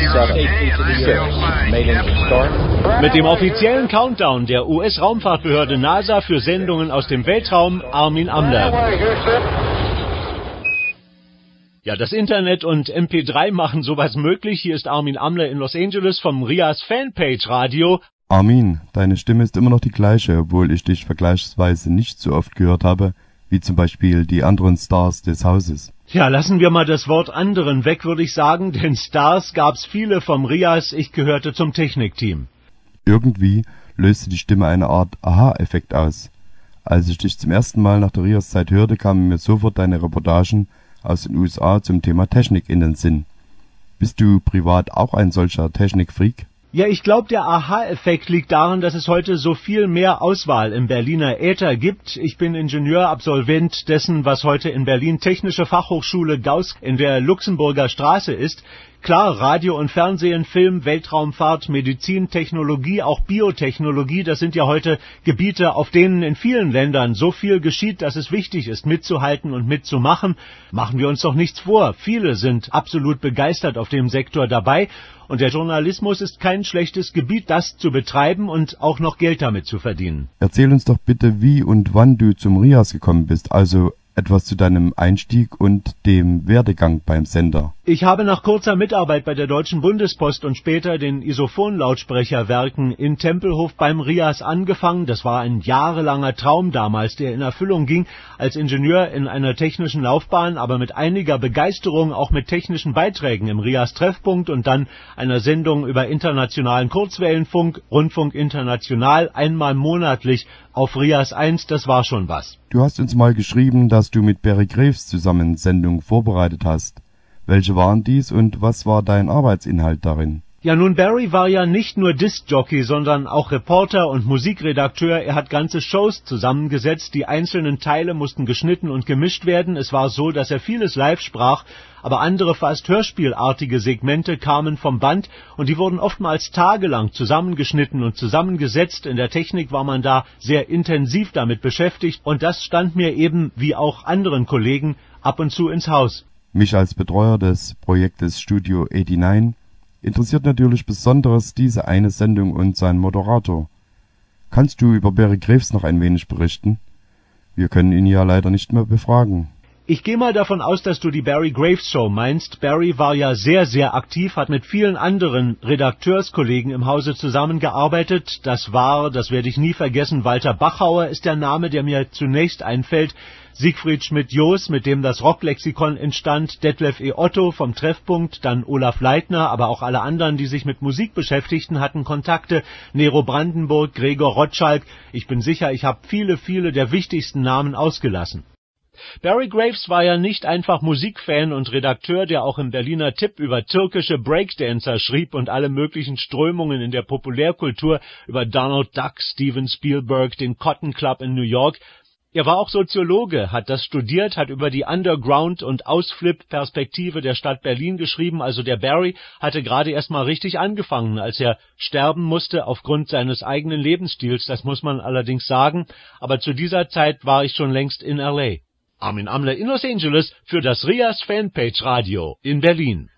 Mit dem offiziellen Countdown der US-Raumfahrtbehörde NASA für Sendungen aus dem Weltraum, Armin Amler. Ja, das Internet und MP3 machen sowas möglich. Hier ist Armin Amler in Los Angeles vom RIAS Fanpage Radio. Armin, deine Stimme ist immer noch die gleiche, obwohl ich dich vergleichsweise nicht so oft gehört habe, wie zum Beispiel die anderen Stars des Hauses. Ja, lassen wir mal das Wort anderen weg, würde ich sagen, denn Stars gab's viele vom RIAS, ich gehörte zum Technikteam. Irgendwie löste die Stimme eine Art Aha-Effekt aus. Als ich dich zum ersten Mal nach der RIAS-Zeit hörte, kamen mir sofort deine Reportagen aus den USA zum Thema Technik in den Sinn. Bist du privat auch ein solcher Technikfreak? Ja, ich glaube, der Aha-Effekt liegt daran, dass es heute so viel mehr Auswahl im Berliner Äther gibt. Ich bin Ingenieur, Absolvent dessen, was heute in Berlin Technische Fachhochschule Gauß in der Luxemburger Straße ist. Klar, Radio und Fernsehen, Film, Weltraumfahrt, Medizin, Technologie, auch Biotechnologie, das sind ja heute Gebiete, auf denen in vielen Ländern so viel geschieht, dass es wichtig ist, mitzuhalten und mitzumachen. Machen wir uns doch nichts vor. Viele sind absolut begeistert auf dem Sektor dabei. Und der Journalismus ist kein schlechtes Gebiet, das zu betreiben und auch noch Geld damit zu verdienen. Erzähl uns doch bitte, wie und wann du zum RIAS gekommen bist, also etwas zu deinem Einstieg und dem Werdegang beim Sender. Ich habe nach kurzer Mitarbeit bei der Deutschen Bundespost und später den Isophon-Lautsprecherwerken in Tempelhof beim RIAS angefangen. Das war ein jahrelanger Traum damals, der in Erfüllung ging, als Ingenieur in einer technischen Laufbahn, aber mit einiger Begeisterung auch mit technischen Beiträgen im RIAS Treffpunkt und dann einer Sendung über internationalen Kurzwellenfunk, Rundfunk International, einmal monatlich auf RIAS 1, das war schon was. Du hast uns mal geschrieben, dass du mit Barry Graves zusammen Sendungen vorbereitet hast. Welche waren dies und was war dein Arbeitsinhalt darin? Ja, nun, Barry war ja nicht nur Diskjockey, sondern auch Reporter und Musikredakteur. Er hat ganze Shows zusammengesetzt. Die einzelnen Teile mussten geschnitten und gemischt werden. Es war so, dass er vieles live sprach, aber andere fast hörspielartige Segmente kamen vom Band und die wurden oftmals tagelang zusammengeschnitten und zusammengesetzt. In der Technik war man da sehr intensiv damit beschäftigt und das stand mir eben, wie auch anderen Kollegen, ab und zu ins Haus. Mich als Betreuer des Projektes Studio 89 interessiert natürlich besonders diese eine Sendung und sein Moderator. Kannst du über Barry Graves noch ein wenig berichten? Wir können ihn ja leider nicht mehr befragen. Ich gehe mal davon aus, dass du die Barry Graves Show meinst. Barry war ja sehr, sehr aktiv, hat mit vielen anderen Redakteurskollegen im Hause zusammengearbeitet. Das werde ich nie vergessen, Walter Bachauer ist der Name, der mir zunächst einfällt. Siegfried Schmidt-Joos, mit dem das Rocklexikon entstand, Detlef E. Otto vom Treffpunkt, dann Olaf Leitner, aber auch alle anderen, die sich mit Musik beschäftigten, hatten Kontakte. Nero Brandenburg, Gregor Rotschalk. Ich bin sicher, ich habe viele, viele der wichtigsten Namen ausgelassen. Barry Graves war ja nicht einfach Musikfan und Redakteur, der auch im Berliner Tipp über türkische Breakdancer schrieb und alle möglichen Strömungen in der Populärkultur über Donald Duck, Steven Spielberg, den Cotton Club in New York. Er war auch Soziologe, hat das studiert, hat über die Underground- und Ausflip-Perspektive der Stadt Berlin geschrieben. Also der Barry hatte gerade erst mal richtig angefangen, als er sterben musste aufgrund seines eigenen Lebensstils. Das muss man allerdings sagen. Aber zu dieser Zeit war ich schon längst in L.A. Armin Amler in Los Angeles für das RIAS Fanpage Radio in Berlin.